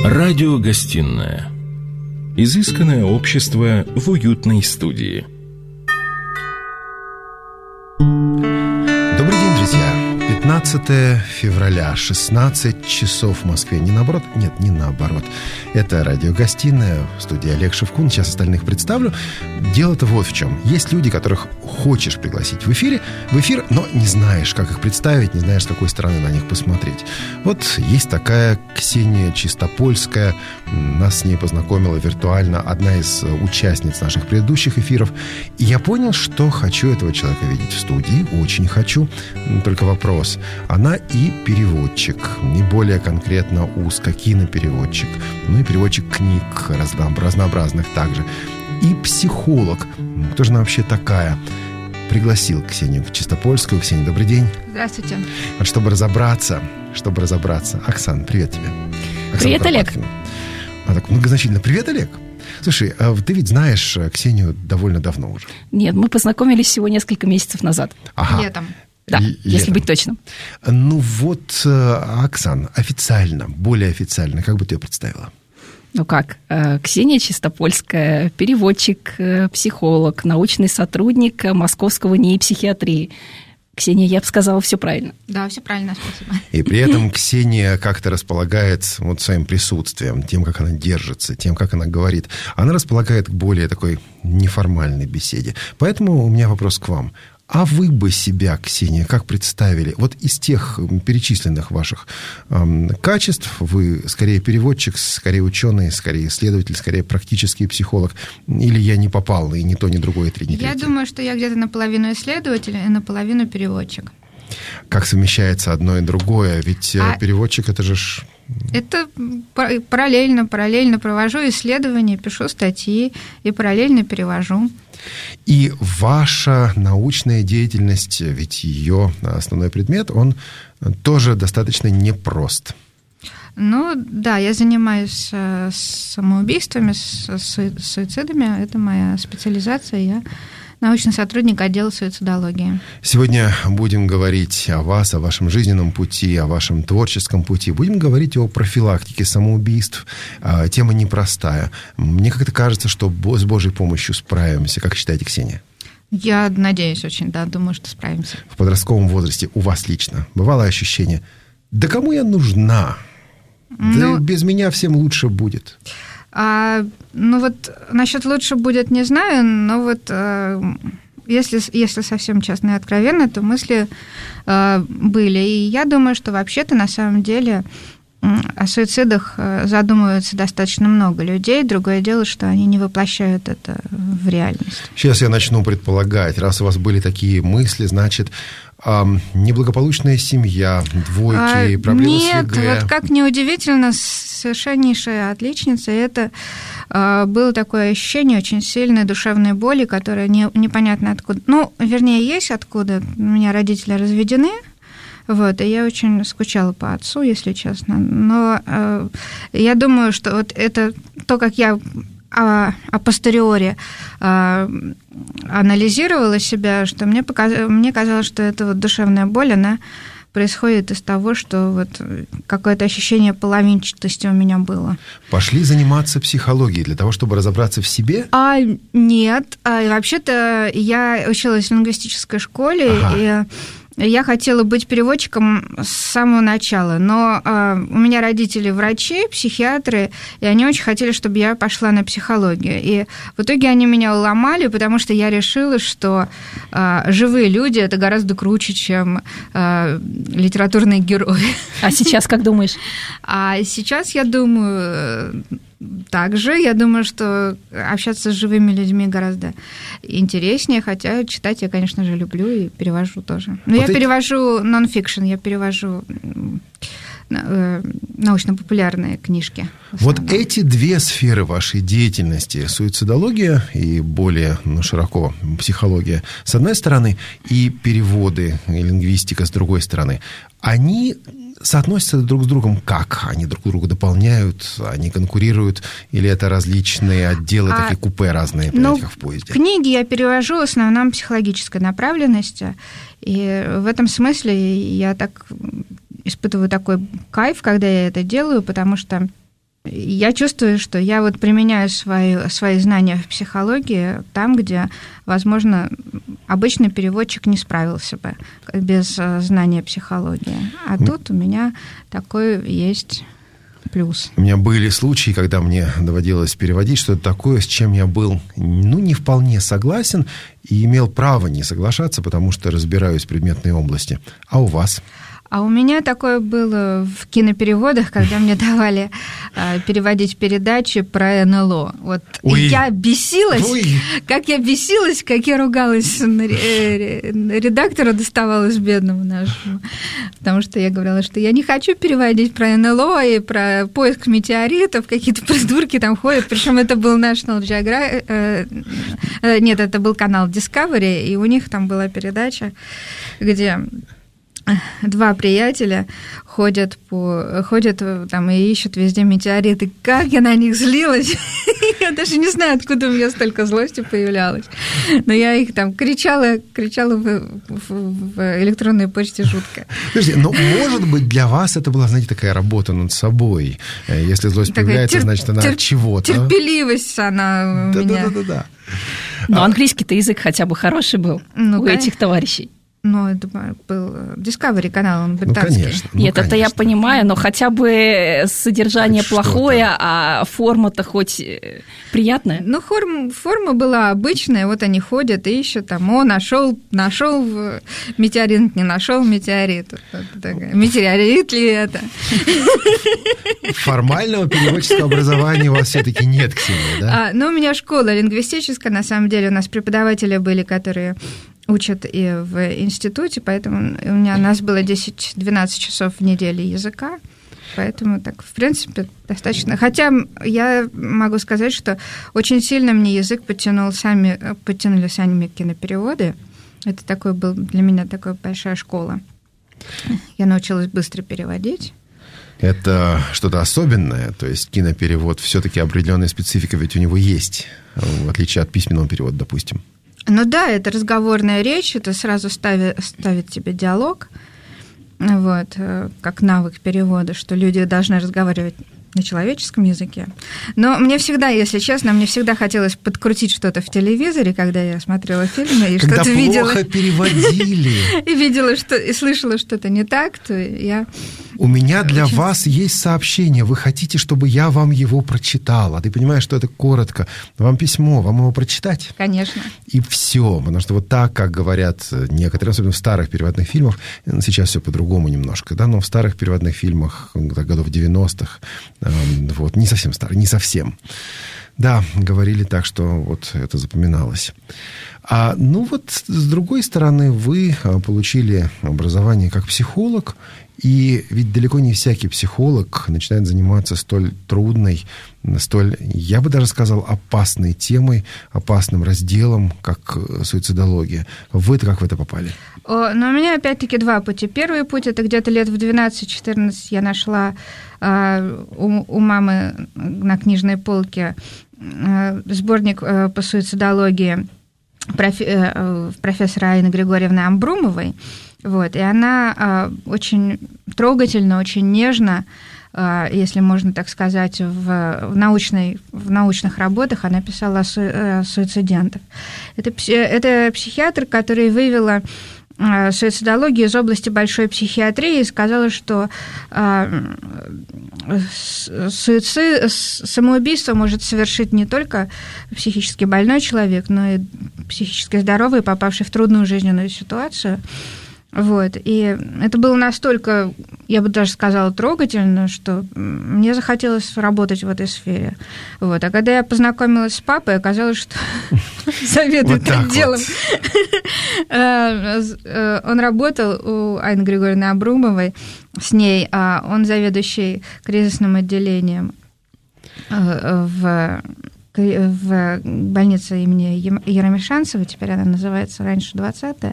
Радиогостинная. Изысканное общество в уютной студии. Добрый день, друзья. 15 февраля, 16 часов в Москве. Не наоборот? Нет, не наоборот. Это радиогостиная, в студии Олег Шевкун. Сейчас остальных представлю. Дело-то вот в чем. Есть люди, которых хочешь пригласить в эфир, но не знаешь, как их представить, не знаешь, с какой стороны на них посмотреть. Вот есть такая Ксения Чистопольская. Нас с ней познакомила виртуально одна из участниц наших предыдущих эфиров. И я понял, что хочу этого человека видеть в студии. Очень хочу. Только вопрос. Она и переводчик, не более конкретно узкокинопереводчик, ну и переводчик книг разнообразных также. И психолог. Кто же она вообще такая? Пригласил Ксению Чистопольскую. Ксения, добрый день. Здравствуйте. Вот чтобы разобраться. Оксана, привет тебе. Привет, Олег. А так многозначительно. Привет, Олег. Слушай, а ты ведь знаешь Ксению довольно давно уже. Нет, мы познакомились всего несколько месяцев назад. Ага. Летом. Да, если быть точным. Ну вот, Оксана, более официально, как бы ты ее представила? Ну как, Ксения Чистопольская, переводчик, психолог, научный сотрудник Московского НИИ психиатрии. Ксения, я бы сказала, все правильно. Да, все правильно, спасибо. И при этом Ксения как-то располагает вот своим присутствием, тем, как она держится, тем, как она говорит. Она располагает к более такой неформальной беседе. Поэтому у меня вопрос к вам. А вы бы себя, Ксения, как представили? Вот из тех перечисленных ваших качеств вы скорее переводчик, скорее ученый, скорее исследователь, скорее практический психолог? Или я не попал, и ни то, ни другое, ни третье? Я думаю, что я где-то наполовину исследователь и наполовину переводчик. Как совмещается одно и другое? Ведь переводчик – это же... Это параллельно провожу исследования, пишу статьи и параллельно перевожу. И ваша научная деятельность, ведь ее основной предмет, он тоже достаточно непрост. Ну, да, я занимаюсь самоубийствами, суицидами. Это моя специализация. Я научный сотрудник отдела суицидологии. Сегодня будем говорить о вас, о вашем жизненном пути, о вашем творческом пути. Будем говорить о профилактике самоубийств. Тема непростая. Мне как-то кажется, что с Божьей помощью справимся. Как считаете, Ксения? Я надеюсь очень, да, думаю, что справимся. В подростковом возрасте у вас лично бывало ощущение: да кому я нужна? Да без меня всем лучше будет. Ну вот насчет лучше будет не знаю, но вот если совсем честно и откровенно, то мысли были. И я думаю, что вообще-то на самом деле о суицидах задумываются достаточно много людей. Другое дело, что они не воплощают это в реальность. Сейчас я начну предполагать. Раз у вас были такие мысли, значит, неблагополучная семья, двойки, проблемы с ЕГЭ. Нет, вот как неудивительно, совершеннейшая отличница. Это было такое ощущение очень сильной душевной боли, которая непонятно откуда. Ну, вернее, есть откуда. У меня родители разведены. Вот, и я очень скучала по отцу, если честно. Но я думаю, что вот это то, как я апостериори анализировала себя, что мне казалось, что эта вот душевная боль, она происходит из того, что вот какое-то ощущение половинчатости у меня было. Пошли заниматься психологией для того, чтобы разобраться в себе? Нет. Вообще-то я училась в лингвистической школе, и я хотела быть переводчиком с самого начала, но у меня родители врачи, психиатры, и они очень хотели, чтобы я пошла на психологию. И в итоге они меня уломали, потому что я решила, что живые люди – это гораздо круче, чем литературные герои. А сейчас как думаешь? А сейчас я думаю... Также я думаю, что общаться с живыми людьми гораздо интереснее, хотя читать я, конечно же, люблю и перевожу тоже. Но вот я перевожу нон-фикшн, я перевожу научно-популярные книжки. Вот эти две сферы вашей деятельности, суицидология и более широко психология, с одной стороны, и переводы, и лингвистика с другой стороны, они соотносятся друг с другом как? Они друг друга дополняют, они конкурируют, или это различные отделы, такие купе разные, понимаете, как в поезде? Книги я перевожу в основном психологической направленности, и в этом смысле я так испытываю такой кайф, когда я это делаю, потому что я чувствую, что я вот применяю свои знания в психологии там, где, возможно, обычный переводчик не справился бы без знания психологии. А тут у меня такой есть плюс. У меня были случаи, когда мне доводилось переводить что-то такое, с чем я был, не вполне согласен и имел право не соглашаться, потому что разбираюсь в предметной области. А у вас? А у меня такое было в кинопереводах, когда мне давали переводить передачи про НЛО. Вот я бесилась, как я ругалась редактору, доставалась бедному нашему. Потому что я говорила, что я не хочу переводить про НЛО и про поиск метеоритов, какие-то придурки там ходят. Причем это был National Geographic, нет, это был канал Discovery, и у них там была передача, где два приятеля ходят там и ищут везде метеориты. Как я на них злилась! Я даже не знаю, откуда у меня столько злости появлялось. Но я их там кричала в электронной почте жутко. Подожди, но, может быть, для вас это была, знаете, такая работа над собой. Если злость появляется, значит, она от чего-то. Терпеливость она у меня. Да. Но английский-то язык хотя бы хороший был у этих товарищей. Ну, это был Discovery канал, он британский. Конечно. Нет, это я понимаю, но хотя бы содержание хоть плохое, а форма-то хоть приятная. Ну, форма была обычная, вот они ходят и ищут там, нашел метеорит, не нашел метеорит. Метеорит ли это? Формального переводческого образования у вас все-таки нет, Ксения, да? Ну, у меня школа лингвистическая, на самом деле, у нас преподаватели были, которые учат и в институте, поэтому у нас было 10-12 часов в неделю языка, поэтому так, в принципе, достаточно. Хотя я могу сказать, что очень сильно мне язык подтянули сами кинопереводы. Это такой был для меня такая большая школа. Я научилась быстро переводить. Это что-то особенное, то есть киноперевод все-таки определенная специфика ведь у него есть, в отличие от письменного перевода, допустим. Ну да, это разговорная речь, это сразу ставит тебе диалог, вот, как навык перевода, что люди должны разговаривать на человеческом языке. Но мне всегда, если честно, хотелось подкрутить что-то в телевизоре, когда я смотрела фильмы и когда что-то видела. Когда плохо переводили. И видела, и слышала что-то не так, то я... У меня для вас есть сообщение. Вы хотите, чтобы я вам его прочитала. Ты понимаешь, что это коротко. Вам письмо, вам его прочитать? Конечно. И все. Потому что вот так, как говорят некоторые, особенно в старых переводных фильмах, сейчас все по-другому немножко, да, но в старых переводных фильмах годов 90-х, вот, не совсем старых, не совсем. Да, говорили так, что вот это запоминалось. Ну вот, с другой стороны, вы получили образование как психолог, и ведь далеко не всякий психолог начинает заниматься столь трудной, столь, я бы даже сказал, опасной темой, опасным разделом, как суицидология. Вы-то как в это попали? Но у меня опять-таки два пути. Первый путь – это где-то лет в 12-14 я нашла у мамы на книжной полке сборник по суицидологии профессора Айны Григорьевны Амбрумовой. Вот, и она очень трогательно, очень нежно, если можно так сказать, в научных работах она писала о суицидентах. Это психиатр, который вывела суицидологию из области большой психиатрии и сказала, что самоубийство может совершить не только психически больной человек, но и психически здоровый, попавший в трудную жизненную ситуацию. Вот. И это было настолько, я бы даже сказала, трогательно, что мне захотелось работать в этой сфере. Вот. А когда я познакомилась с папой, оказалось, что заведует отделом. Он работал у Айны Григорьевны Амбрумовой, с ней, он заведующий кризисным отделением в больнице имени Еромишанцева, теперь она называется, раньше 20-я,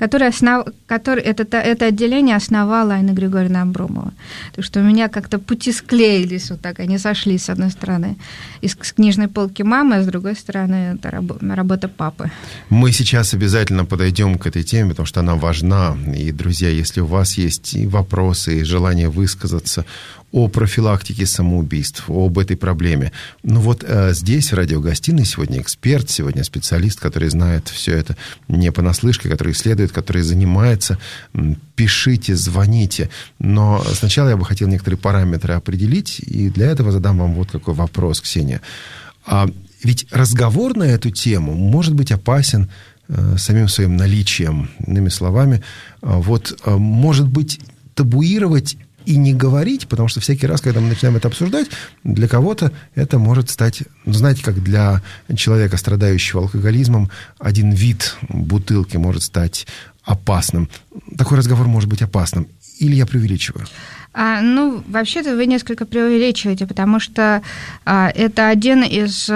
это отделение основала Айна Григорьевна Амбрумова. Так что у меня как-то пути склеились вот так, они сошлись, с одной стороны, с книжной полки мамы, а с другой стороны, это работа папы. Мы сейчас обязательно подойдем к этой теме, потому что она важна. И, друзья, если у вас есть и вопросы, и желание высказаться о профилактике самоубийств, об этой проблеме. Ну вот здесь, в радиогостиной, сегодня эксперт, сегодня специалист, который знает все это не понаслышке, который исследует, который занимается. Пишите, звоните. Но сначала я бы хотел некоторые параметры определить, и для этого задам вам вот какой вопрос, Ксения. Ведь разговор на эту тему может быть опасен самим своим наличием. Иными словами, вот может быть табуировать и не говорить, потому что всякий раз, когда мы начинаем это обсуждать, для кого-то это может стать, знаете, как для человека, страдающего алкоголизмом, один вид бутылки может стать опасным. Такой разговор может быть опасным. Или я преувеличиваю? Вообще-то вы несколько преувеличиваете, потому что это один из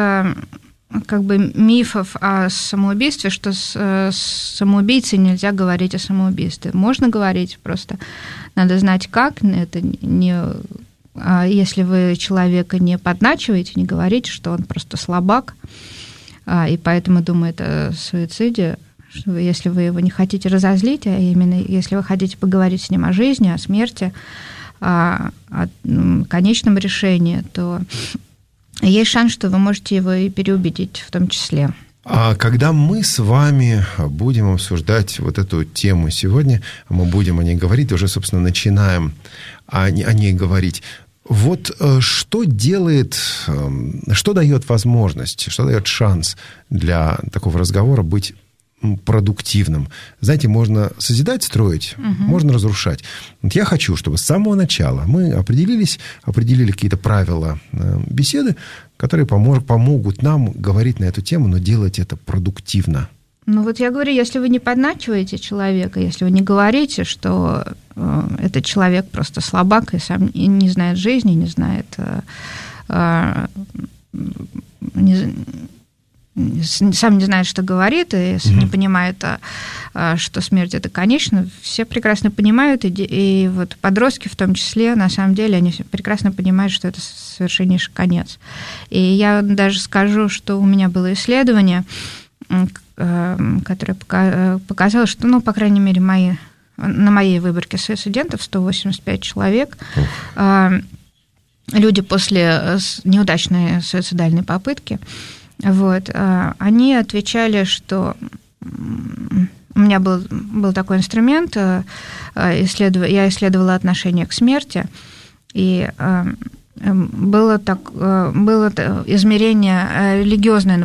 мифов о самоубийстве, что с самоубийцей нельзя говорить о самоубийстве. Можно говорить, просто надо знать, как. Это не... Если вы человека не подначиваете, не говорите, что он просто слабак, и поэтому думает о суициде, что если вы его не хотите разозлить, а именно если вы хотите поговорить с ним о жизни, о смерти, о конечном решении, то есть шанс, что вы можете его и переубедить в том числе. А когда мы с вами будем обсуждать вот эту тему сегодня, мы будем о ней говорить, уже, собственно, начинаем о ней говорить. Вот что делает, что дает возможность, что дает шанс для такого разговора быть продуктивным? Знаете, можно созидать, строить, можно разрушать. Вот я хочу, чтобы с самого начала мы определили какие-то правила беседы, которые помогут нам говорить на эту тему, но делать это продуктивно. Я говорю, если вы не подначиваете человека, если вы не говорите, что этот человек просто слабак и сам не знает жизни, не знает... сам не знает, что говорит, и не понимает, что смерть – это конечно. Все прекрасно понимают, и вот подростки в том числе, на самом деле, они прекрасно понимают, что это совершеннейший конец. И я даже скажу, что у меня было исследование, которое показало, что, по крайней мере, на моей выборке суицидентов 185 человек, люди после неудачной суицидальной попытки, они отвечали, что у меня был такой инструмент, я исследовала отношение к смерти, и было измерение религиозное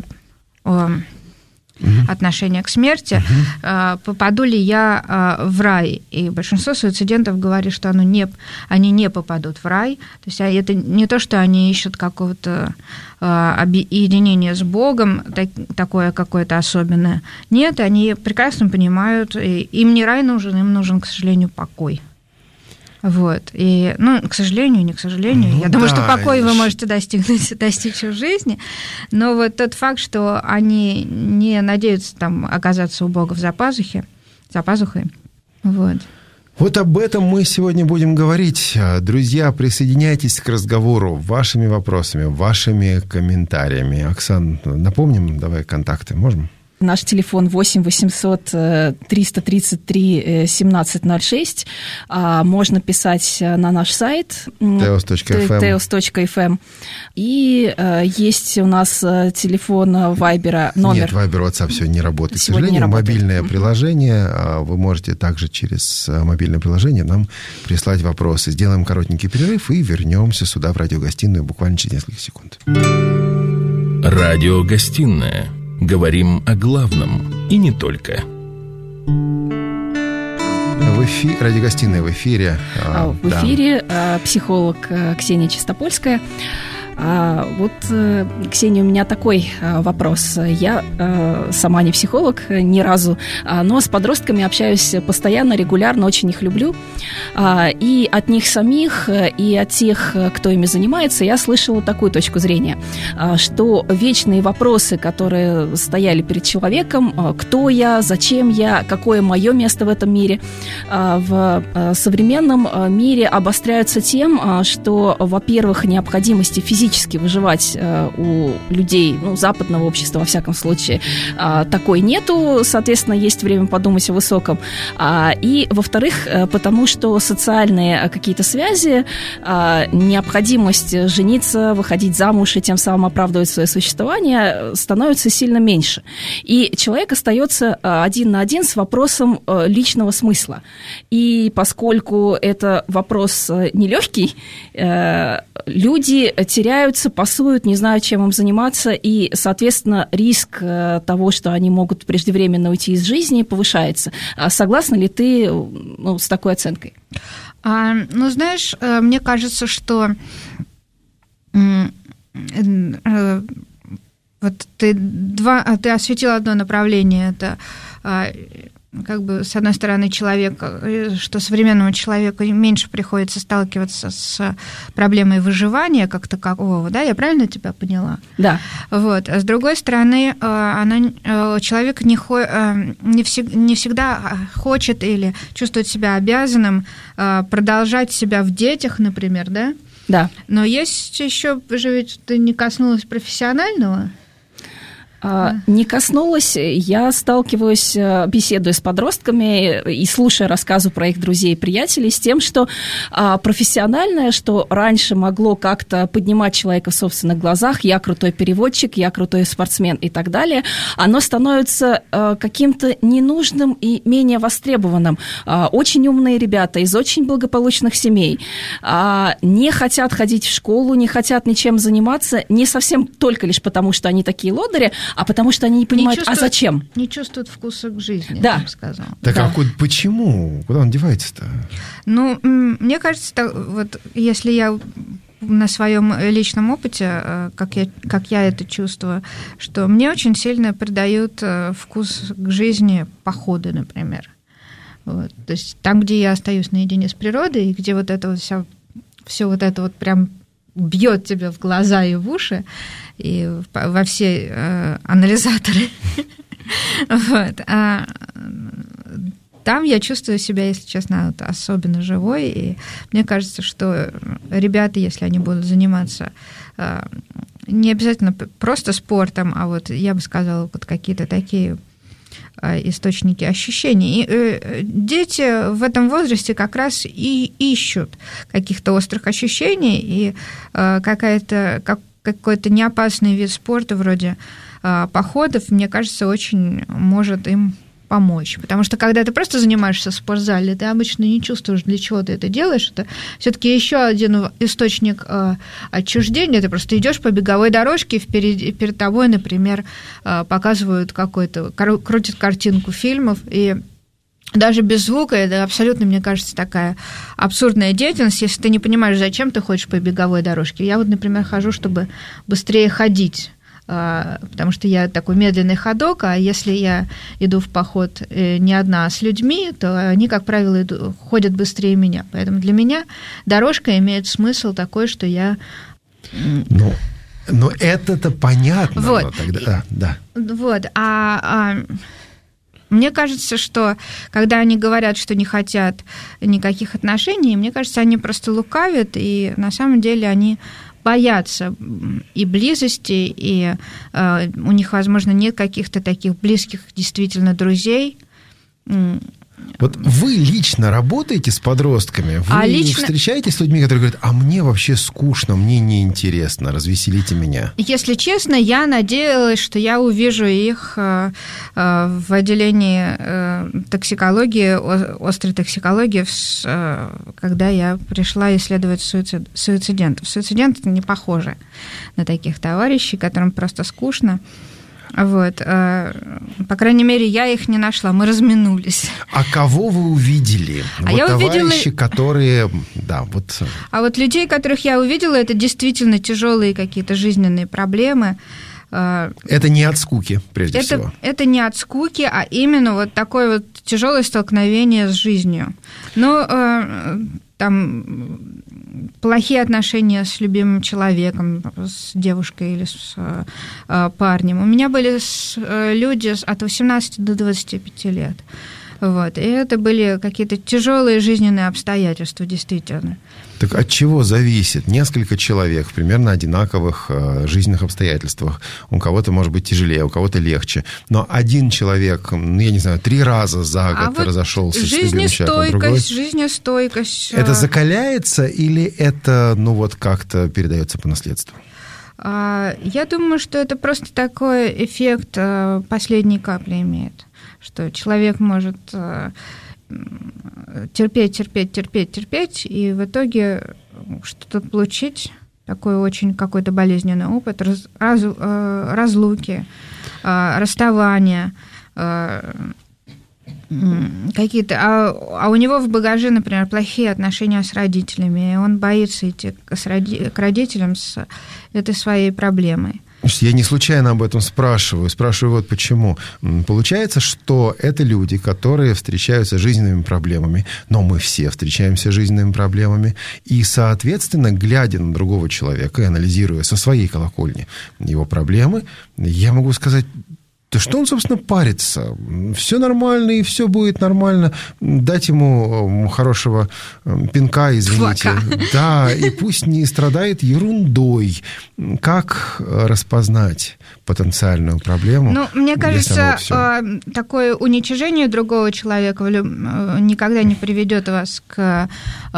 отношение к смерти, попаду ли я в рай. И большинство суицидентов говорит, что они не попадут в рай. То есть это не то, что они ищут какого-то единения с Богом, такое какое-то особенное. Нет, они прекрасно понимают, им не рай нужен, им нужен, к сожалению, покой. И, к сожалению, не к сожалению, я думаю, что покой вы можете достичь в жизни, но вот тот факт, что они не надеются оказаться у Бога за пазухой. Вот об этом мы сегодня будем говорить. Друзья, присоединяйтесь к разговору вашими вопросами, вашими комментариями. Оксан, напомним, давай контакты, можем? Наш телефон 8 800 333 1706. Можно писать на наш сайт teos.fm. И есть у нас телефон Вайбера, номер... Нет, Вайбер, WhatsApp все не работает. К сожалению, мобильное приложение. Вы можете также через мобильное приложение нам прислать вопросы. Сделаем коротенький перерыв и вернемся сюда, в радиогостиную, буквально через несколько секунд. Радиогостиная. Говорим о главном и не только. Радиогостиная в эфире. В эфире психолог Ксения Чистопольская. Ксения, у меня такой вопрос. Я сама не психолог ни разу, но с подростками общаюсь постоянно, регулярно, очень их люблю. И от них самих, и от тех, кто ими занимается, я слышала такую точку зрения, что вечные вопросы, которые стояли перед человеком, кто я, зачем я, какое мое место в этом мире, в современном мире обостряются тем, что, во-первых, необходимости физической физически выживать у людей, западного общества, во всяком случае, такой нету. Соответственно, есть время подумать о высоком. И, во-вторых, потому что социальные какие-то связи, необходимость жениться, выходить замуж и тем самым оправдывать свое существование становится сильно меньше. И человек остается один на один с вопросом личного смысла. И поскольку это вопрос нелегкий, люди теряются, пасуют, не знают, чем им заниматься, и, соответственно, риск того, что они могут преждевременно уйти из жизни, повышается. Согласна ли ты с такой оценкой? Знаешь, мне кажется, что вот ты осветила одно направление, это с одной стороны, что современному человеку меньше приходится сталкиваться с проблемой выживания как такового, да, я правильно тебя поняла? Да. Вот. А с другой стороны, человек не всегда хочет или чувствует себя обязанным продолжать себя в детях, например, да? Да. Но есть еще, ведь ты не коснулась профессионального? Не коснулась. Я сталкиваюсь, беседуя с подростками и слушая рассказы про их друзей и приятелей, с тем, что профессиональное, что раньше могло как-то поднимать человека в собственных глазах, я крутой переводчик, я крутой спортсмен и так далее, оно становится каким-то ненужным и менее востребованным. Очень умные ребята из очень благополучных семей не хотят ходить в школу, не хотят ничем заниматься, не совсем только лишь потому, что они такие лодыри, а потому что они не понимают, зачем? Не чувствуют вкуса к жизни, да. Я бы сказала. Так да. Почему? Куда он девается-то? Мне кажется, вот если я на своем личном опыте, как я это чувствую, что мне очень сильно придают вкус к жизни походы, например. Вот. То есть там, где я остаюсь наедине с природой, и где вот это вот все вот это вот прям бьет тебя в глаза и в уши, и во все анализаторы. Там я чувствую себя, если честно, особенно живой, и мне кажется, что ребята, если они будут заниматься не обязательно просто спортом, а вот, я бы сказала, вот какие-то такие источники ощущений. И дети в этом возрасте как раз и ищут каких-то острых ощущений, и какой-то неопасный вид спорта вроде походов, мне кажется, очень может им помочь. Потому что когда ты просто занимаешься в спортзале, ты обычно не чувствуешь, для чего ты это делаешь. Это все-таки еще один источник отчуждения. Ты просто идешь по беговой дорожке, и перед тобой, например, показывают крутят картинку фильмов, и даже без звука это абсолютно, мне кажется, такая абсурдная деятельность, если ты не понимаешь, зачем ты ходишь по беговой дорожке. Я вот, например, хожу, чтобы быстрее ходить, потому что я такой медленный ходок, а если я иду в поход не одна, а с людьми, то они, как правило, ходят быстрее меня. Поэтому для меня дорожка имеет смысл такой, что я... Но это-то понятно. Вот. Да. Вот. Мне кажется, что когда они говорят, что не хотят никаких отношений, мне кажется, они просто лукавят, и на самом деле они боятся и близости, и у них, возможно, нет каких-то таких близких действительно друзей. Вот вы лично работаете с подростками? Вы встречаетесь с людьми, которые говорят, а мне вообще скучно, мне неинтересно, развеселите меня? Если честно, я надеялась, что я увижу их в отделении токсикологии, острой токсикологии, когда я пришла исследовать суицидентов. Суициденты не похожи на таких товарищей, которым просто скучно. Вот. По крайней мере, я их не нашла, мы разминулись. А кого вы увидели? Я товарищи, которые... Да, вот... А вот людей, которых я увидела, это действительно тяжелые какие-то жизненные проблемы. Это не от скуки, прежде всего. Это не от скуки, а именно вот такое вот тяжелое столкновение с жизнью. Там плохие отношения с любимым человеком, с девушкой или с парнем. У меня были люди от 18 до 25 лет. Вот. И это были какие-то тяжелые жизненные обстоятельства, действительно. Так от чего зависит? Несколько человек в примерно одинаковых жизненных обстоятельствах. У кого-то, может быть, тяжелее, у кого-то легче. Но один человек, я не знаю, 3 раза за год вот разошелся с любимым человеком, другой... Жизнестойкость. Это закаляется или это, как-то передается по наследству? Я думаю, что это просто такой эффект последней капли имеет. Что человек может терпеть, и в итоге что-то получить, такой очень какой-то болезненный опыт, разлуки, расставания, какие-то... А у него в багаже, например, плохие отношения с родителями, и он боится идти к родителям с этой своей проблемой. Я не случайно об этом спрашиваю. Спрашиваю вот почему. Получается, что это люди, которые встречаются с жизненными проблемами, но мы все встречаемся с жизненными проблемами, и, соответственно, глядя на другого человека и анализируя со своей колокольни его проблемы, я могу сказать... Да что он, собственно, парится? Все нормально, и все будет нормально. Дать ему хорошего пинка, извините. Да, и пусть не страдает ерундой. Как распознать потенциальную проблему? Мне кажется, такое уничижение другого человека никогда не приведет вас к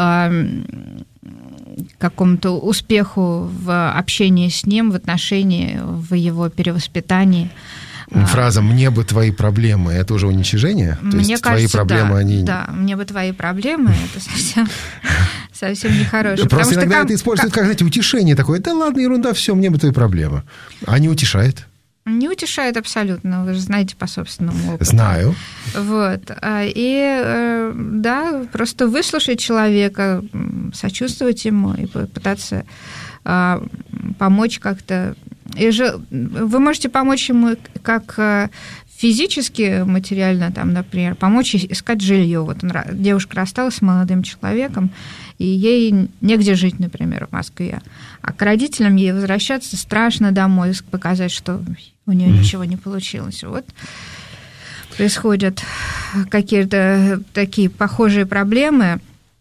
какому-то успеху в общении с ним, в отношении, в его перевоспитании. Фраза «мне бы твои проблемы» – это уже уничижение? То есть твои проблемы, они... Да, «мне бы твои проблемы» – это совсем нехорошее. Просто иногда это используют как, знаете, утешение такое. Да ладно, ерунда, все, мне бы твои проблемы. А не утешает? Не утешает абсолютно, вы же знаете по собственному опыту. Знаю. Вот. И да, просто выслушать человека, сочувствовать ему и пытаться помочь как-то. И же вы можете помочь ему как физически, материально, там, например, помочь искать жилье. Вот девушка рассталась с молодым человеком, и ей негде жить, например, в Москве. А к родителям ей возвращаться страшно домой, показать, что у нее ничего не получилось. Вот происходят какие-то такие похожие проблемы.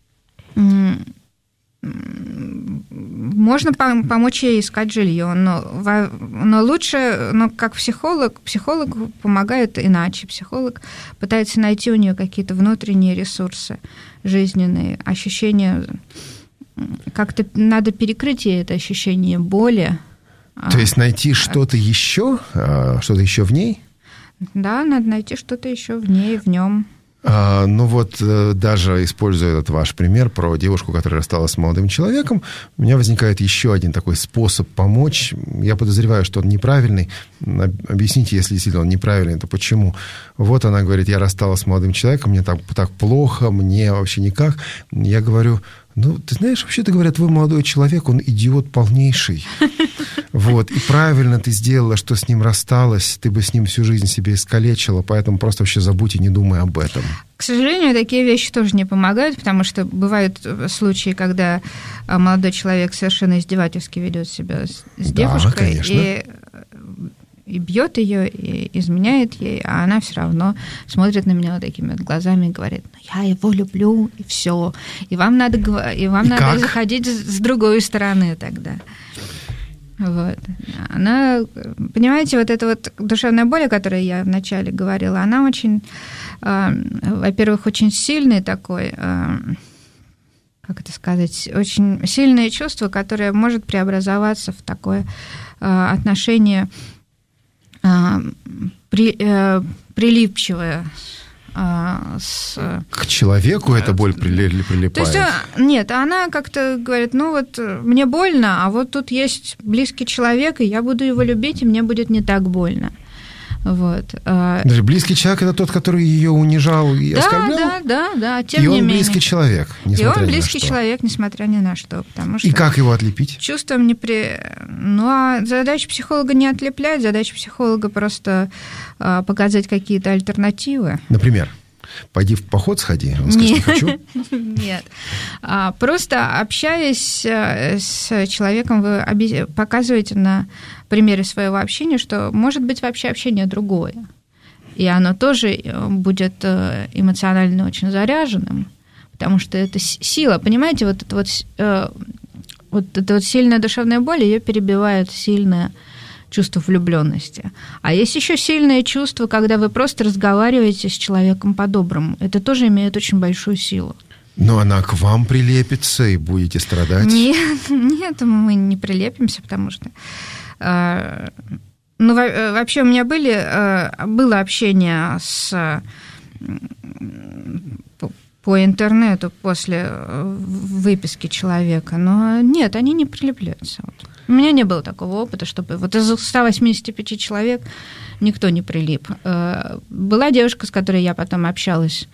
Можно помочь ей искать жилье, но лучше, как психолог помогает иначе. Психолог пытается найти у нее какие-то внутренние ресурсы жизненные, ощущения. Как-то надо перекрыть ей это ощущение боли. То есть найти что-то еще в ней? Да, надо найти что-то еще в ней, в нем. Даже используя этот ваш пример про девушку, которая рассталась с молодым человеком, у меня возникает еще один такой способ помочь. Я подозреваю, что он неправильный. Объясните, если действительно он неправильный, то почему? Вот она говорит, я рассталась с молодым человеком, мне так плохо, мне вообще никак. Я говорю, ты знаешь, вообще-то говорят, твой молодой человек, он идиот полнейший. Вот, и правильно ты сделала, что с ним рассталась, ты бы с ним всю жизнь себе искалечила, поэтому просто вообще забудь и не думай об этом. К сожалению, такие вещи тоже не помогают, потому что бывают случаи, когда молодой человек совершенно издевательски ведет себя с девушкой, и бьет ее, и изменяет ей, а она все равно смотрит на меня вот такими глазами и говорит, я его люблю, и все. И вам надо заходить с другой стороны тогда. Вот. Она, понимаете, вот эта вот душевная боль, о которой я вначале говорила, она очень, во-первых, очень сильный такой, как это сказать, очень сильное чувство, которое может преобразоваться в такое отношение прилипчивое. К человеку эта боль прилипает? То есть, нет, она как-то говорит, мне больно, а вот тут есть близкий человек, и я буду его любить, и мне будет не так больно. Вот. Даже близкий человек – это тот, который ее унижал и оскорблял? Да, тем не менее. И он близкий человек, несмотря ни на что. И он близкий человек, несмотря ни на что. Потому что и как его отлепить? Чувством а задача психолога не отлеплять, задача психолога просто показать какие-то альтернативы. Например? Пойди в поход сходи, он скажет, не хочу. Нет. Просто общаясь с человеком, вы показываете на примере своего общения, что может быть вообще общение другое. и оно тоже будет эмоционально очень заряженным, потому что это сила, понимаете, вот эта вот сильная душевная боль, ее перебивает сильное чувство влюбленности. А есть еще сильное чувство, когда вы просто разговариваете с человеком по-доброму. Это тоже имеет очень большую силу. Но она к вам прилепится, и будете страдать? Нет, мы не прилепимся, потому что... вообще у меня было общение по интернету после выписки человека, но нет, они не прилепляются. У меня не было такого опыта, чтобы вот из 185 человек никто не прилип. Была девушка, с которой я потом общалась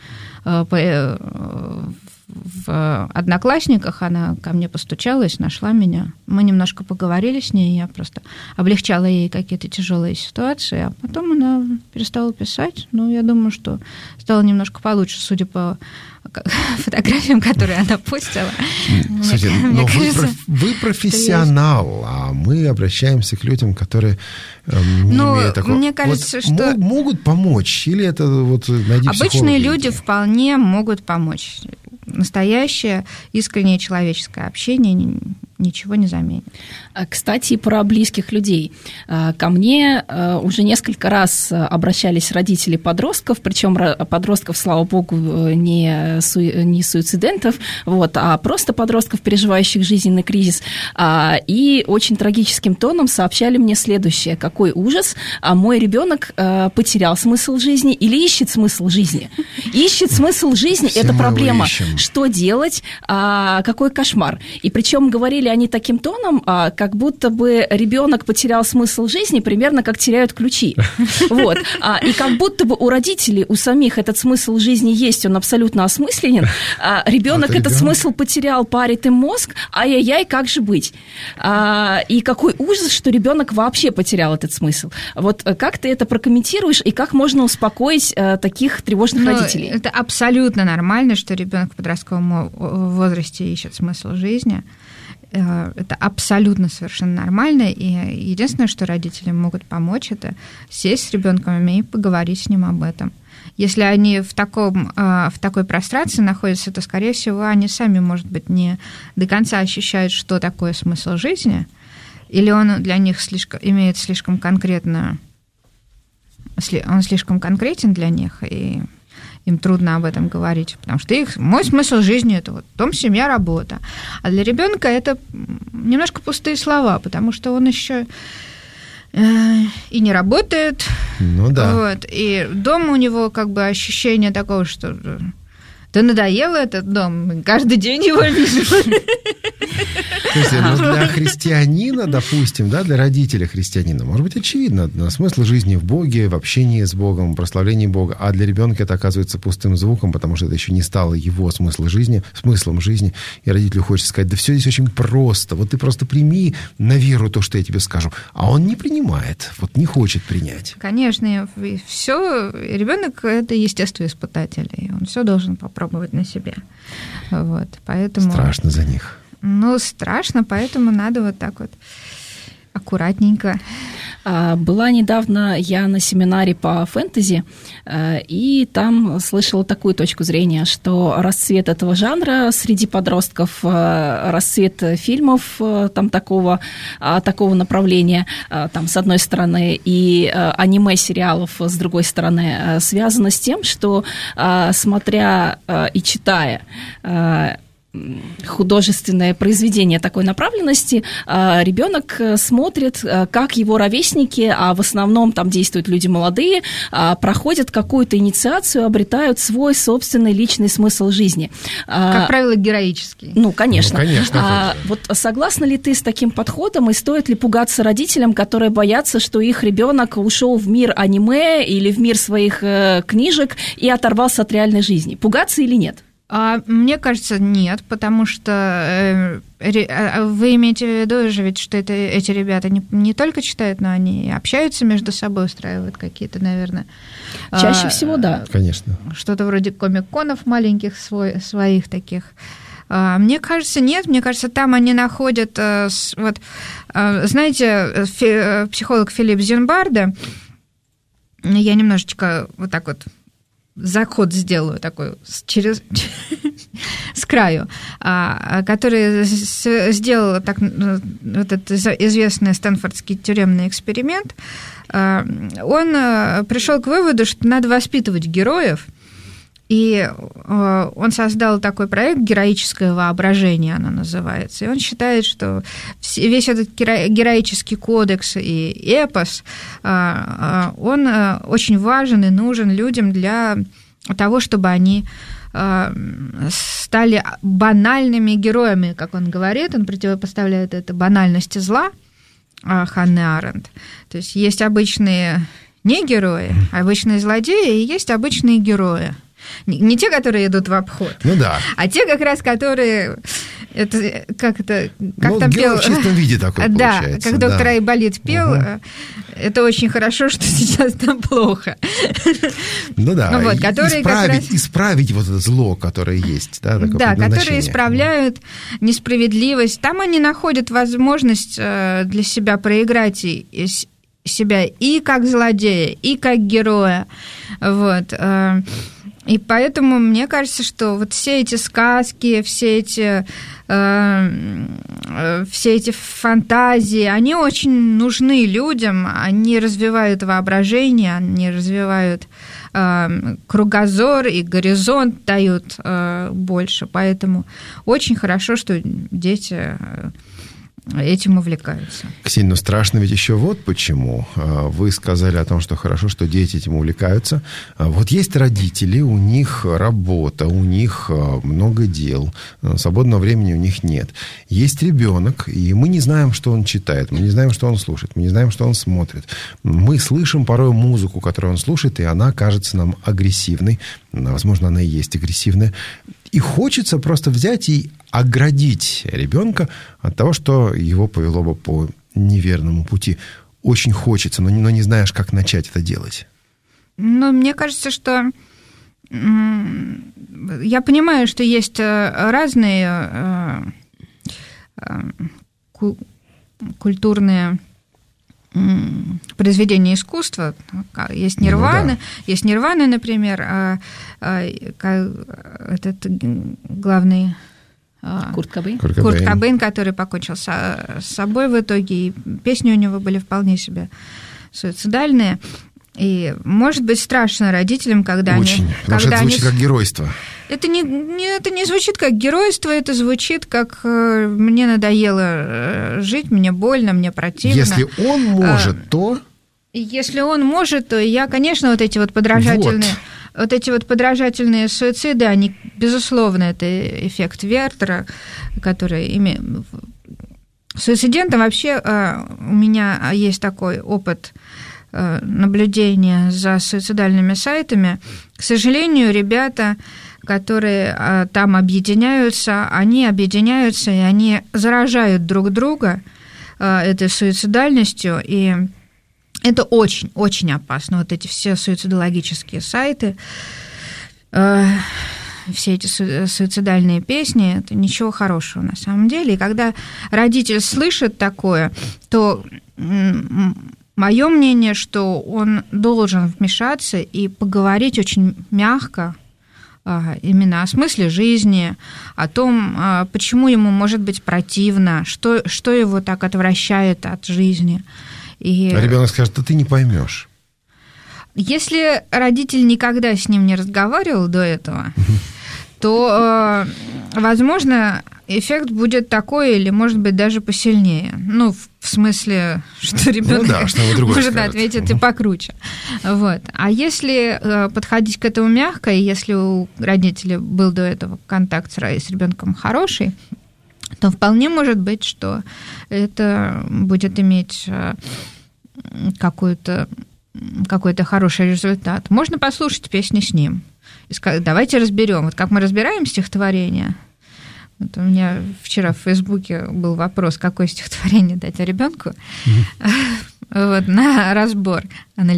в Одноклассниках, она ко мне постучалась, нашла меня. Мы немножко поговорили с ней, я просто облегчала ей какие-то тяжелые ситуации, а потом она перестала писать. Ну, я думаю, что стало немножко получше, судя по фотографиям, которые она постила. Слушайте, но вы профессионал, а мы обращаемся к людям, которые не имеют такого... Мне кажется, что... Могут помочь? Или это вот найди психолога? Обычные люди вполне могут помочь. Настоящее, искреннее человеческое общение ничего не заменит. Кстати, про близких людей. Ко мне уже несколько раз обращались родители подростков, причем подростков, слава богу, не суицидентов, а просто подростков, переживающих жизненный кризис. И очень трагическим тоном сообщали мне следующее: какой ужас, мой ребенок потерял смысл жизни или ищет смысл жизни. Ищет смысл жизни, это проблема. Что делать? Какой кошмар. И причем говорили они таким тоном, как будто бы ребенок потерял смысл жизни, примерно как теряют ключи. И как будто бы у родителей, у самих этот смысл жизни есть, он абсолютно осмысленен. Ребенок этот смысл потерял, парит им мозг, ай-яй-яй, как же быть? И какой ужас, что ребенок вообще потерял этот смысл. Вот как ты это прокомментируешь, и как можно успокоить таких тревожных родителей? Это абсолютно нормально, что ребенок в подростковом возрасте ищет смысл жизни. Это абсолютно совершенно нормально, и единственное, что родители могут помочь, это сесть с ребенком и поговорить с ним об этом. Если они в такой прострации находятся, то, скорее всего, они сами, может быть, не до конца ощущают, что такое смысл жизни, или он для них имеет слишком конкретную... Он слишком конкретен для них, и им трудно об этом говорить, потому что мой смысл жизни – это вот дом, семья, работа. А для ребенка это немножко пустые слова, потому что он еще и не работает. Ну да. И дома у него как бы ощущение такого, что да надоело этот дом, каждый день его вижу. Слушайте, для христианина, допустим, для родителя христианина, может быть, очевидно, смысл жизни в Боге, в общении с Богом, в прославлении Бога, а для ребенка это оказывается пустым звуком, потому что это еще не стало его смыслом жизни, и родителю хочется сказать: да все здесь очень просто, вот ты просто прими на веру то, что я тебе скажу, а он не принимает, не хочет принять. Конечно, все, ребенок это естествоиспытатель, и он все должен попробовать на себе. Поэтому... Страшно за них. Страшно, поэтому надо вот так вот аккуратненько. Была недавно я на семинаре по фэнтези, и там слышала такую точку зрения, что расцвет этого жанра среди подростков, расцвет фильмов там такого направления, там, с одной стороны, и аниме-сериалов, с другой стороны, связано с тем, что, смотря и читая художественное произведение такой направленности, ребенок смотрит, как его ровесники, а в основном там действуют люди молодые, проходят какую-то инициацию, обретают свой собственный личный смысл жизни. Как правило, героический. Конечно. Вот согласна ли ты с таким подходом, и стоит ли пугаться родителям, которые боятся, что их ребенок ушел в мир аниме или в мир своих книжек и оторвался от реальной жизни? Пугаться или нет? Мне кажется, нет, потому что вы имеете в виду же ведь, что эти ребята не только читают, но они и общаются между собой, устраивают какие-то, наверное... Чаще всего, да. Конечно. Что-то вроде комик-конов маленьких своих таких. Мне кажется, нет. Мне кажется, там они находят... знаете, психолог Филипп Зимбарда, я немножечко вот так вот заход сделаю такой с краю, который сделал вот этот известный стэнфордский тюремный эксперимент. Он пришел к выводу, что надо воспитывать героев, и он создал такой проект «Героическое воображение», оно называется. И он считает, что весь этот героический кодекс и эпос, он очень важен и нужен людям для того, чтобы они стали банальными героями, как он говорит. Он противопоставляет это банальности зла Ханны Аренд. То есть есть обычные не герои, обычные злодеи, и есть обычные герои. Не те, которые идут в обход, а те, как раз, которые... Как там пел... в чистом виде такой получается. Да, как доктор Айболит пел, это очень хорошо, что сейчас там плохо. Исправить вот это зло, которое есть. Да, которые исправляют несправедливость. Там они находят возможность для себя проиграть себя и как злодея, и как героя. Вот. И поэтому мне кажется, что вот все эти сказки, все эти фантазии, они очень нужны людям, они развивают воображение, они развивают кругозор и горизонт дают больше. Поэтому очень хорошо, что дети этим увлекаются. Ксения, страшно ведь еще вот почему. Вы сказали о том, что хорошо, что дети этим увлекаются. Вот есть родители, у них работа, у них много дел, свободного времени у них нет. Есть ребенок, и мы не знаем, что он читает, мы не знаем, что он слушает, мы не знаем, что он смотрит. Мы слышим порой музыку, которую он слушает, и она кажется нам агрессивной. Возможно, она и есть агрессивная. И хочется просто взять и оградить ребенка от того, что его повело бы по неверному пути. Очень хочется, но не знаешь, как начать это делать. Мне кажется, что я понимаю, что есть разные культурные произведения искусства. Есть Нирвана, например, этот главный Курт Кобейн. Курт Кобейн, который покончил с собой в итоге, и песни у него были вполне себе суицидальные. И, может быть, страшно родителям, когда очень, они... Потому что это звучит как геройство. Это не звучит как геройство, это звучит как «мне надоело жить, мне больно, мне противно». Если он может, то... Если он может, то я, конечно, вот эти вот подражательные суициды, они, безусловно, это эффект Вертера, который суицидентом вообще у меня есть такой опыт наблюдения за суицидальными сайтами. К сожалению, ребята, которые там объединяются, и они заражают друг друга этой суицидальностью, и это очень-очень опасно. Вот эти все суицидологические сайты, все эти суицидальные песни, это ничего хорошего на самом деле. И когда родитель слышит такое, то мое мнение, что он должен вмешаться и поговорить очень мягко именно о смысле жизни, о том, почему ему может быть противно, что его так отвращает от жизни. А ребенок скажет: да ты не поймешь. Если родитель никогда с ним не разговаривал до этого, то, возможно, эффект будет такой, или, может быть, даже посильнее. В смысле, что ребенок может ответить и покруче. Вот. А если подходить к этому мягко, и если у родителей был до этого контакт с ребенком хороший, то вполне может быть, что это будет иметь какой-то хороший результат. Можно послушать песни с ним и сказать: давайте разберем. Вот как мы разбираем стихотворение. Вот у меня вчера в Фейсбуке был вопрос, какое стихотворение дать ребенку на разбор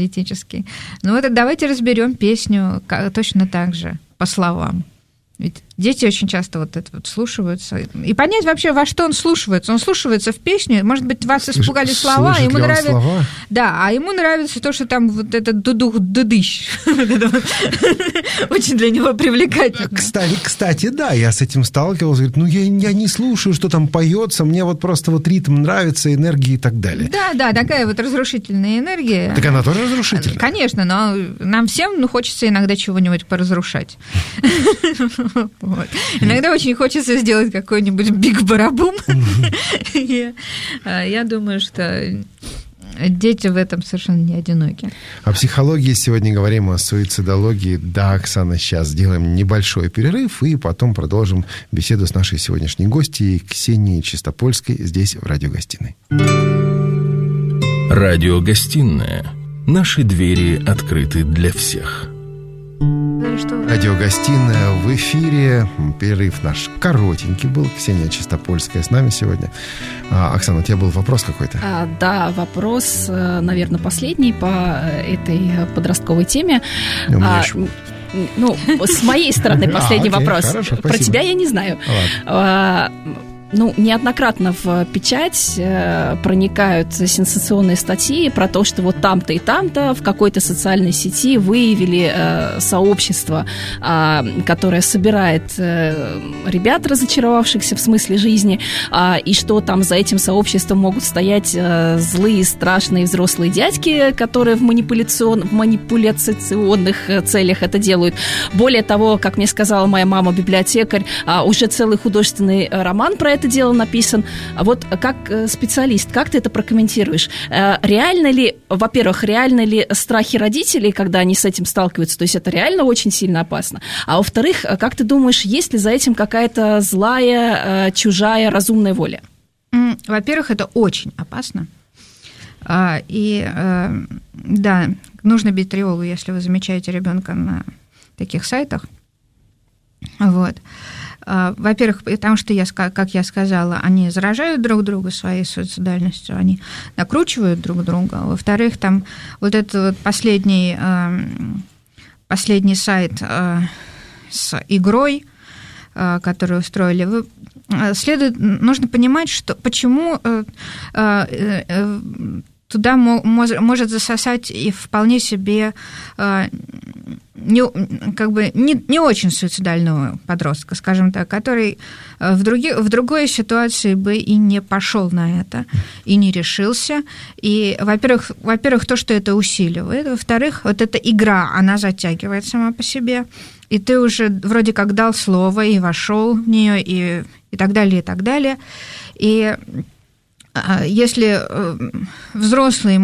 аналитический. Давайте разберем песню точно так же, по словам. Ведь Дети очень часто вот это вот слушаются. И понять вообще, во что он слушается. Он слушается в песню, может быть, вас испугали слова, ему нравится... Слова? Да, а ему нравится то, что там вот этот дудух-дудыщ. Очень для него привлекательно. Кстати, да, я с этим сталкивался. Говорит, я не слушаю, что там поется, мне вот просто вот ритм нравится, энергия и так далее. Да, такая вот разрушительная энергия. Так она тоже разрушительная? Конечно, но нам всем хочется иногда чего-нибудь поразрушать. Вот. Иногда очень хочется сделать какой-нибудь биг-барабум. Я думаю, что дети в этом совершенно не одиноки. О психологии сегодня говорим, о суицидологии. Да, Оксана, сейчас сделаем небольшой перерыв и потом продолжим беседу с нашей сегодняшней гостьей Ксенией Чистопольской здесь, в радиогостиной. Радиогостиная. Наши двери открыты для всех. Радиогостиная в эфире. Перерыв наш коротенький был. Ксения Чистопольская с нами сегодня. Оксана, у тебя был вопрос какой-то? Да, вопрос, наверное, последний по этой подростковой теме. С моей стороны последний вопрос. Хорошо, про тебя я не знаю. Неоднократно в печать проникают сенсационные статьи про то, что вот там-то и там-то в какой-то социальной сети выявили сообщество, которое собирает ребят, разочаровавшихся в смысле жизни, и что там за этим сообществом могут стоять злые, страшные взрослые дядьки, которые в манипуляционных целях это делают. Более того, как мне сказала моя мама, библиотекарь, уже целый художественный роман про это дело написан. Вот как специалист, как ты это прокомментируешь? Реально ли страхи родителей, когда они с этим сталкиваются? То есть это реально очень сильно опасно. А во-вторых, как ты думаешь, есть ли за этим какая-то злая, чужая, разумная воля? Во-первых, это очень опасно. Да, нужно бить тревогу, если вы замечаете ребенка на таких сайтах. Вот. Во-первых, потому что, как я сказала, они заражают друг друга своей суицидальностью, они накручивают друг друга. Во-вторых, там вот этот вот последний сайт с игрой, который устроили, нужно понимать, что почему туда может засосать и вполне себе не очень суицидального подростка, скажем так, который в другой ситуации бы и не пошел на это, и не решился. И, во-первых, то, что это усиливает. Во-вторых, вот эта игра, она затягивает сама по себе, и ты уже вроде как дал слово и вошел в нее, и так далее, и так далее. И если взрослый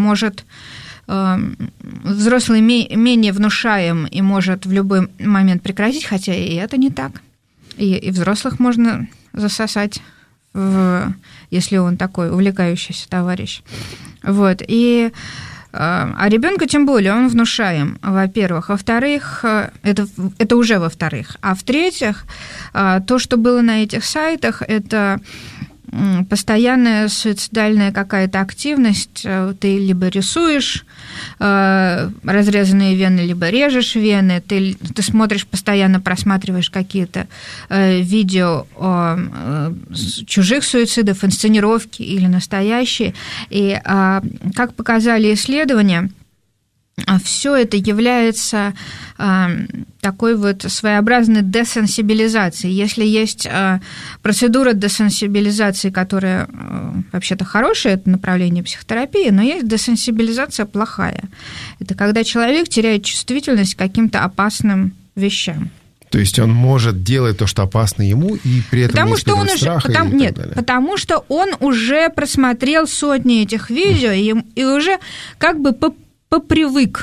менее внушаем и может в любой момент прекратить, хотя и это не так. И взрослых можно засосать, если он такой увлекающийся товарищ. Вот. А ребенка тем более он внушаем, во-первых. Во-вторых, это уже во-вторых. А в-третьих, то, что было на этих сайтах, это постоянная суицидальная какая-то активность. Ты либо рисуешь разрезанные вены, либо режешь вены. Ты смотришь, постоянно просматриваешь какие-то видео чужих суицидов, инсценировки или настоящие. И, как показали исследования, все это является такой вот своеобразной десенсибилизацией. Если есть процедура десенсибилизации, которая вообще-то хорошая, это направление психотерапии, но есть десенсибилизация плохая. Это когда человек теряет чувствительность к каким-то опасным вещам. То есть он может делать то, что опасно ему, и при этом не испытывать страха и так далее. Потому что он уже просмотрел сотни этих видео и уже как бы попривык.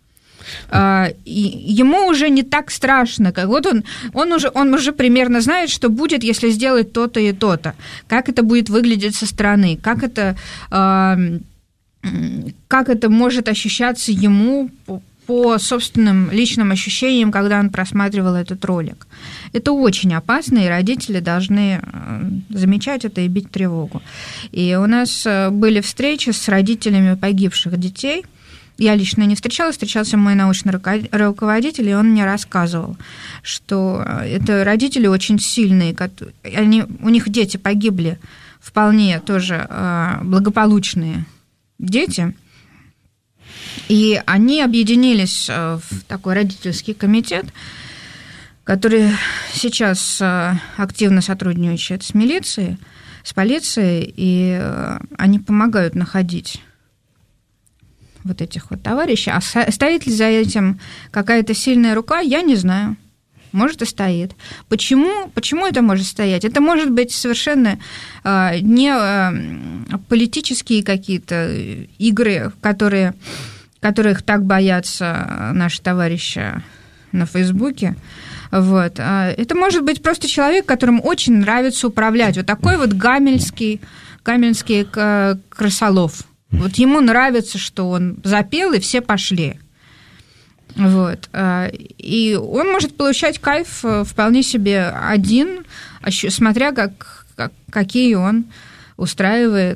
Ему уже не так страшно, как вот он уже примерно знает, что будет, если сделать то-то и то-то, как это будет выглядеть со стороны, как это может ощущаться ему по собственным личным ощущениям, когда он просматривал этот ролик. Это очень опасно, и родители должны замечать это и бить тревогу. И у нас были встречи с родителями погибших детей, я лично не встречался мой научный руководитель, и он мне рассказывал, что это родители очень сильные, у них дети погибли, вполне тоже благополучные дети, и они объединились в такой родительский комитет, который сейчас активно сотрудничает с милицией, с полицией, и они помогают находить вот этих вот товарищей. А стоит ли за этим какая-то сильная рука, я не знаю. Может, и стоит. Почему это может стоять? Это может быть совершенно не политические какие-то игры, которых так боятся наши товарищи на Фейсбуке. Вот. Это может быть просто человек, которому очень нравится управлять. Вот такой вот гамельский крысолов. Вот ему нравится, что он запел, и все пошли. Вот. И он может получать кайф вполне себе один, смотря какую он устраивает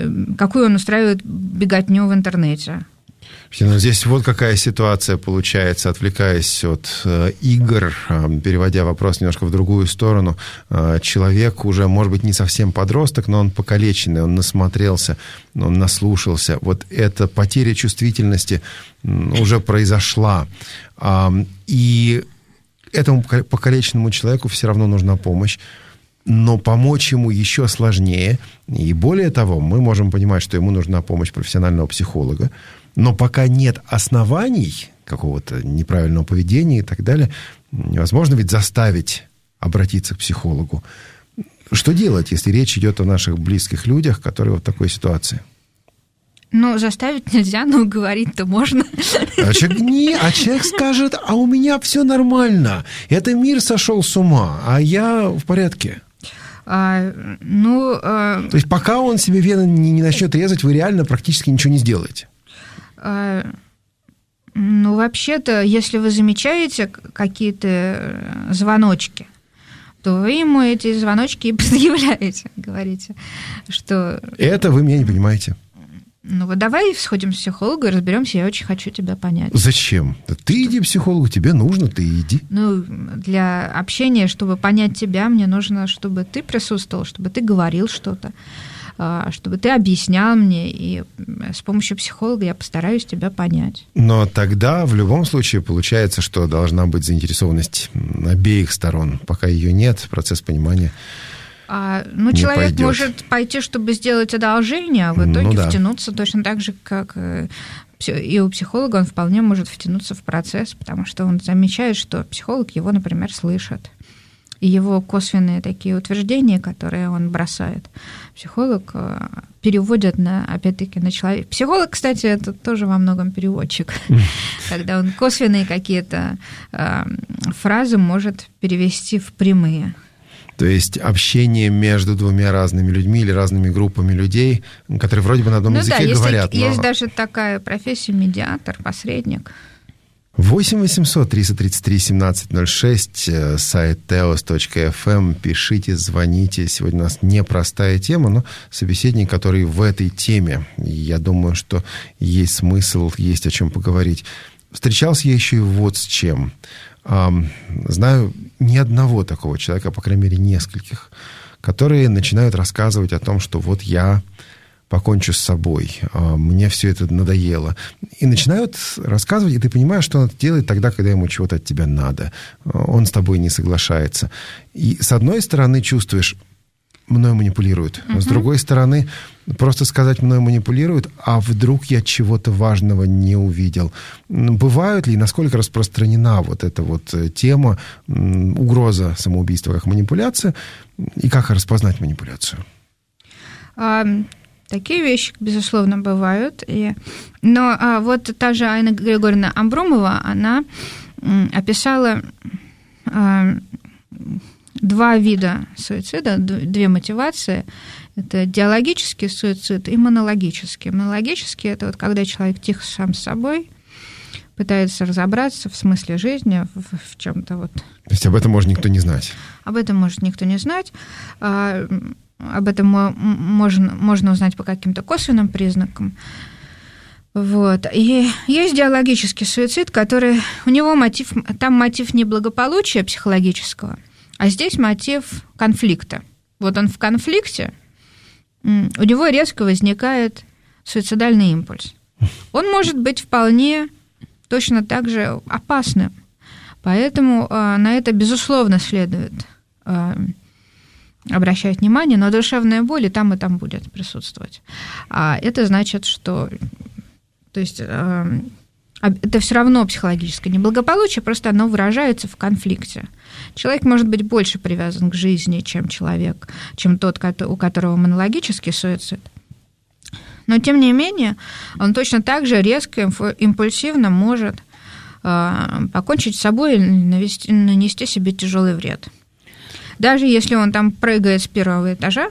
беготню в интернете. Но здесь вот какая ситуация получается, отвлекаясь от игр, переводя вопрос немножко в другую сторону. Человек уже, может быть, не совсем подросток, но он покалеченный, он насмотрелся, он наслушался. Вот эта потеря чувствительности уже произошла. И этому покалеченному человеку все равно нужна помощь. Но помочь ему еще сложнее. И более того, мы можем понимать, что ему нужна помощь профессионального психолога. Но пока нет оснований какого-то неправильного поведения и так далее, невозможно ведь заставить обратиться к психологу. Что делать, если речь идет о наших близких людях, которые в такой ситуации? Ну, заставить нельзя, но говорить-то можно. А человек скажет, а у меня все нормально. Это мир сошел с ума, а я в порядке. То есть пока он себе вены не начнет резать, вы реально практически ничего не сделаете. Ну, вообще-то, если вы замечаете какие-то звоночки, то вы ему эти звоночки и предъявляете, говорите, что... Это вы меня не понимаете. Ну, вот давай сходим к психологу и разберемся, я очень хочу тебя понять. Зачем? Ты иди к психологу, тебе нужно, ты иди. Ну, для общения, чтобы понять тебя, мне нужно, чтобы ты присутствовал, чтобы ты говорил что-то, чтобы ты объяснял мне, и с помощью психолога я постараюсь тебя понять. Но тогда в любом случае получается, что должна быть заинтересованность обеих сторон. Пока ее нет, процесс понимания не человек пойдет. может пойти, чтобы сделать одолжение, а в итоге втянуться точно так же, как и у психолога, он вполне может втянуться в процесс, потому что он замечает, что психолог его, например, слышит. И его косвенные такие утверждения, которые он бросает, психолог переводит, опять-таки, на человека. Психолог, кстати, это тоже во многом переводчик, когда он косвенные какие-то фразы может перевести в прямые. То есть общение между двумя разными людьми или разными группами людей, которые вроде бы на одном языке говорят. Есть даже такая профессия медиатор, посредник. 8 800 333 1706, сайт teos.fm, пишите, звоните. Сегодня у нас непростая тема, но собеседник, который в этой теме. Я думаю, что есть смысл, есть о чем поговорить. Встречался я еще и вот с чем. Знаю ни одного такого человека, по крайней мере, нескольких, которые начинают рассказывать о том, что вот я покончу с собой, мне все это надоело. И начинают рассказывать, и ты понимаешь, что он это делает тогда, когда ему чего-то от тебя надо. Он с тобой не соглашается. И с одной стороны чувствуешь, мной манипулируют. С другой стороны, просто сказать, мной манипулируют, а вдруг я чего-то важного не увидел. Бывают ли, насколько распространена вот эта вот тема, угроза самоубийства как манипуляция, и как распознать манипуляцию? Такие вещи, безусловно, бывают. Но вот та же Айна Григорьевна Амбромова, она описала два вида суицида, две мотивации. Это диалогический суицид и монологический. Монологический – это вот когда человек тихо сам с собой пытается разобраться в смысле жизни, в чем-то вот. То есть об этом может никто не знать? Об этом может никто не знать. Об этом можно узнать по каким-то косвенным признакам. Вот. И есть идеологический суицид, который... У него мотив не благополучия психологического, а здесь мотив конфликта. Вот он в конфликте, у него резко возникает суицидальный импульс. Он может быть вполне точно так же опасным. Поэтому на это, безусловно, следует обращать внимание, но душевная боль и там будет присутствовать. А это значит, что... То есть это все равно психологическое неблагополучие, просто оно выражается в конфликте. Человек может быть больше привязан к жизни, чем тот, у которого монологический суицид. Но, тем не менее, он точно так же резко, импульсивно может покончить с собой и нанести себе тяжелый вред. Даже если он там прыгает с первого этажа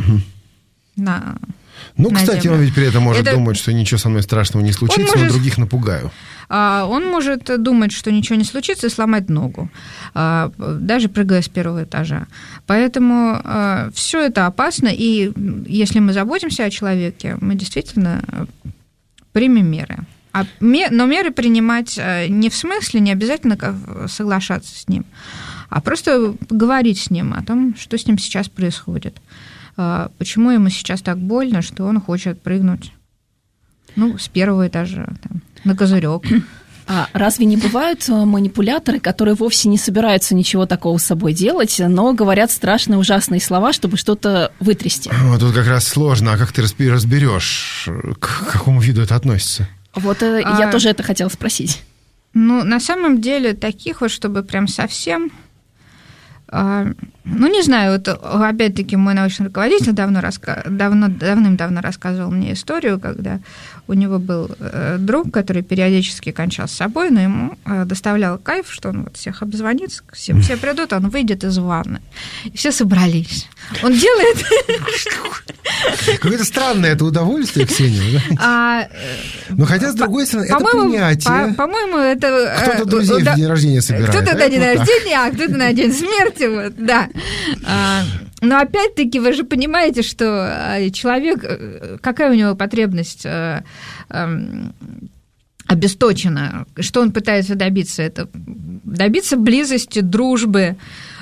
кстати, он ведь при этом может думать, что ничего со мной страшного не случится, но других напугаю. Он может думать, что ничего не случится, и сломать ногу, даже прыгая с первого этажа. Поэтому все это опасно, и если мы заботимся о человеке, мы действительно примем меры. Но меры принимать не в смысле, не обязательно соглашаться с ним, а просто говорить с ним о том, что с ним сейчас происходит. Почему ему сейчас так больно, что он хочет прыгнуть с первого этажа на козырек. А разве не бывают манипуляторы, которые вовсе не собираются ничего такого с собой делать, но говорят страшные, ужасные слова, чтобы что-то вытрясти? Тут как раз сложно. А как ты разберешь, к какому виду это относится? Вот я тоже это хотела спросить. На самом деле таких вот, чтобы прям совсем... не знаю, вот опять-таки мой научный руководитель давным-давно рассказывал мне историю, когда у него был друг, который периодически кончал с собой, но ему доставлял кайф, что он вот всех обзвонит, все придут, он выйдет из ванны. И все собрались. Он делает... Какое-то странное это удовольствие, Ксения, да? Но хотя, с другой стороны, это принятие. По-моему, это... Кто-то друзей в день рождения собирает. Кто-то на день рождения, а кто-то на день смерти, вот, да. Но опять-таки вы же понимаете, что человек, какая у него потребность обесточена, что он пытается добиться? Это добиться близости, дружбы.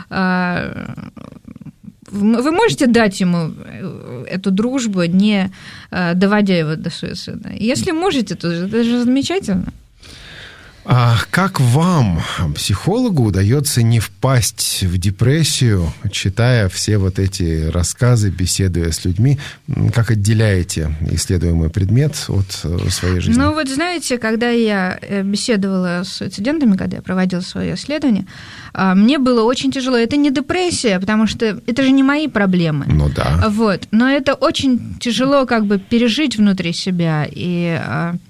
Вы можете дать ему эту дружбу, не доводя его до суицида? Если можете, то это же замечательно. А как вам, психологу, удается не впасть в депрессию, читая все вот эти рассказы, беседуя с людьми? Как отделяете исследуемый предмет от своей жизни? Вот знаете, когда я беседовала с суицидентами, когда я проводила свое исследование, мне было очень тяжело. Это не депрессия, потому что это же не мои проблемы. Ну да. Вот. Но это очень тяжело пережить внутри себя и...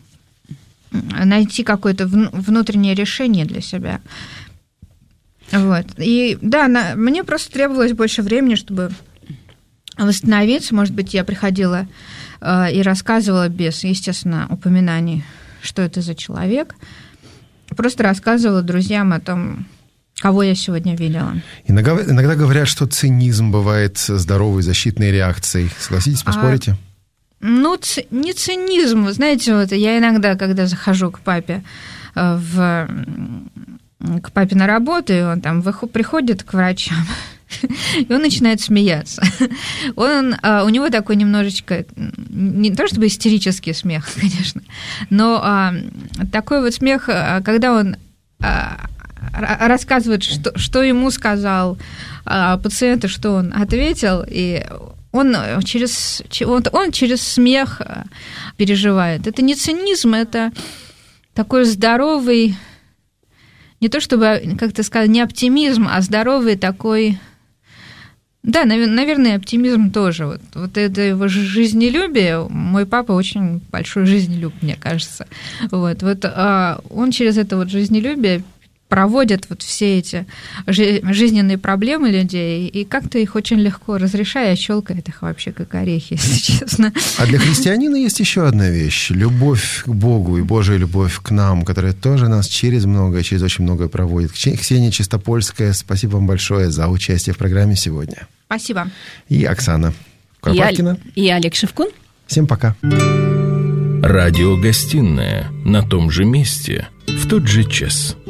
найти какое-то внутреннее решение для себя. Вот. И да, мне просто требовалось больше времени, чтобы восстановиться. Может быть, я приходила и рассказывала без, естественно, упоминаний, что это за человек. Просто рассказывала друзьям о том, кого я сегодня видела. Иногда говорят, что цинизм бывает здоровой защитной реакцией. Согласитесь, поспорите? Не цинизм. Вы знаете, вот я иногда, когда захожу к папе на работу, и он там приходит к врачам, и он начинает смеяться. У него такой немножечко, не то чтобы истерический смех, конечно, но такой вот смех, когда он рассказывает, что ему сказал пациенту, что он ответил, и он через смех переживает. Это не цинизм, это такой здоровый, не то чтобы, как ты сказала, не оптимизм, а здоровый такой... Да, наверное, оптимизм тоже. Вот это его жизнелюбие. Мой папа очень большой жизнелюб, мне кажется. Вот он через это вот жизнелюбие проводят вот все эти жизненные проблемы людей, и как-то их очень легко разрешая, щелкает их вообще как орехи, если честно. А для христианина есть еще одна вещь. Любовь к Богу и Божья любовь к нам, которая тоже нас через очень многое проводит. Ксения Чистопольская, спасибо вам большое за участие в программе сегодня. Спасибо. И Оксана Куропаткина. И Олег Шевкун. Всем пока. Радиогостинная на том же месте в тот же час.